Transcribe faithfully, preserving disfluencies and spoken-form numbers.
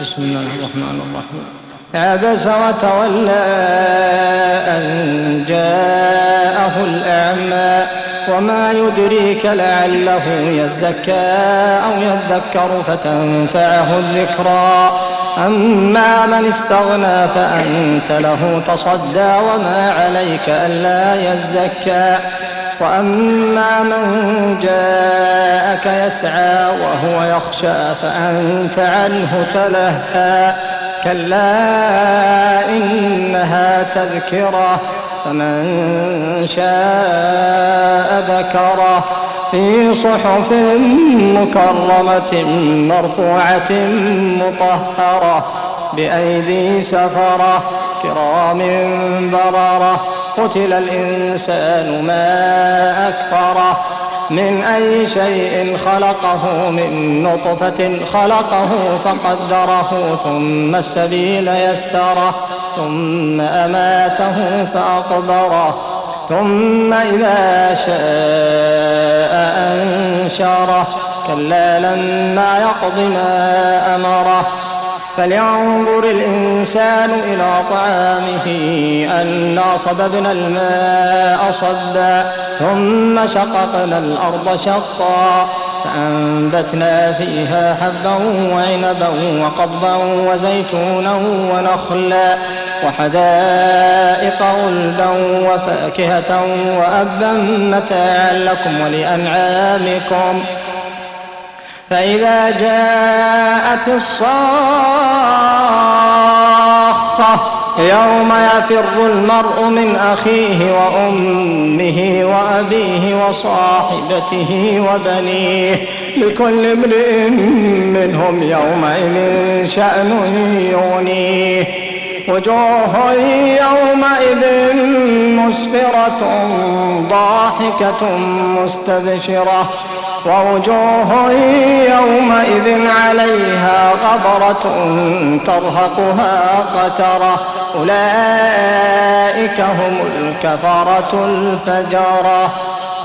بسم الله الرحمن الرحيم. عبس وتولى أن جاءه الأعمى وما يدريك لعله يزكى أو يذكر فتنفعه الذكرى أما من استغنى فأنت له تصدى وما عليك ألا يزكى وأما من جاءك يسعى وهو يخشى فأنت عنه تلهى كلا إنها تذكرة فمن شاء ذكره في صحف مكرمة مرفوعة مطهرة بأيدي سفرة كرام بررة قتل الإنسان ما أكفره من أي شيء خلقه من نطفة خلقه فقدره ثم السبيل يسره ثم أماته فأقبره ثم إذا شاء أنشره كلا لما يقض ما أمره فلينظر الإنسان إلى طعامه أنا صببنا الماء صبا ثم شققنا الأرض شقا فأنبتنا فيها حبا وعنبا وقضبا وزيتونا ونخلا وحدائق غلبا وفاكهة وأبا متاعا لكم ولأنعامكم فإذا جاءت الصاخة يوم يفر المرء من أخيه وأمه وأبيه وصاحبته وبنيه لكل امرئ منهم يومئذ شأن يغنيه وجوه يومئذ مسفرة ضاحكة مستبشرة ووجوه يومئذ عليها غبرة ترهقها قترة أولئك هم الكفرة الفجرة.